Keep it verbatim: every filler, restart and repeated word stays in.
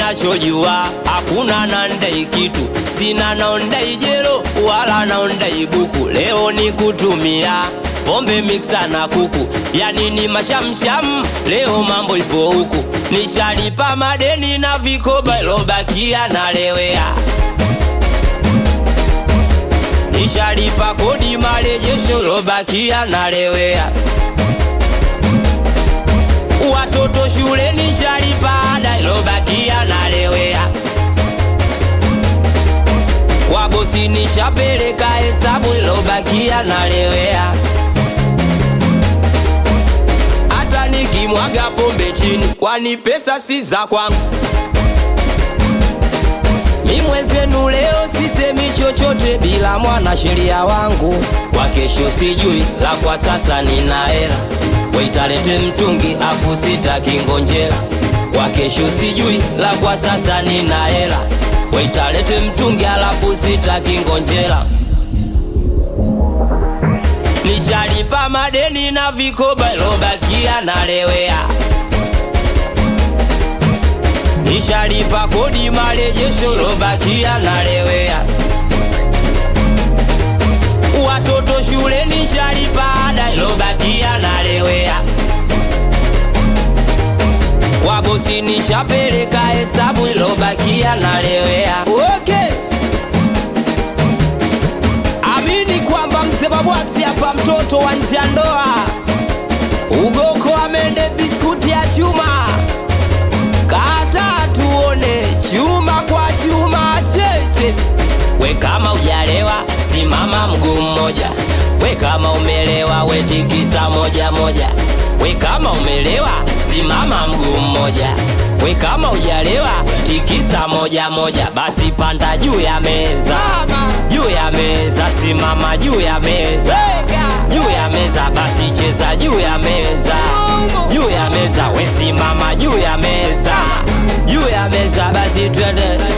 ninachojua hakuna nandai kitu, sina naondai jelo wala naondai buku. Leo ni kutumia pombe mixa na kuku, yani ni mashamsham, leo mambo ipo huku. Nishalipa madeni na vikoba ilobakia na lewea, nishalipa kodi marejesho ilobakia na lewea. Watoto shule nishalipa ada ilobakia na lewea. Kwa bosi nishapeleka hesabu ilobakia na lewea. Hata nikimwaga pombe chini, kwani pesa si za kwangu. Mi mwenzenu leo sisemi chochote bila mwana sheria wangu. Kwa kesho sijui, la kwa sasa nina hela, waitalete mtungi afu sitaki ngonjera. Kwa kesho sijui, la kwa sasa nina hela, waitalete mtungi alafu sitaki ngonjera. Nishalipa madeni na vikoba ilobakia na lewea. Nishalipa kodi marejesho ilobakia na lewea. Watoto shule nishalipa ada ilobakia na lewea. Kwa bosi nishapeleka hesabu ilobakia na lewea. Okay, amini kwamba mseba bwaksi hapa, mtoto wa nje ya ndoa. Ugoko amende biskuti ya chuma, kata tuone chuma kwa chuma cheche. We kama ujalewa simama mguu mmoja, we kama umelewa we tikisa moja moja. We kama umelewa simama mguu mmoja, we kama ujalewa tikisa moja moja. Basi panda juu ya meza, juu ya meza, simama juu ya meza, juu ya meza. Basi cheza juu ya meza, juu ya meza, we simama juu ya meza, juu ya meza. Basi twende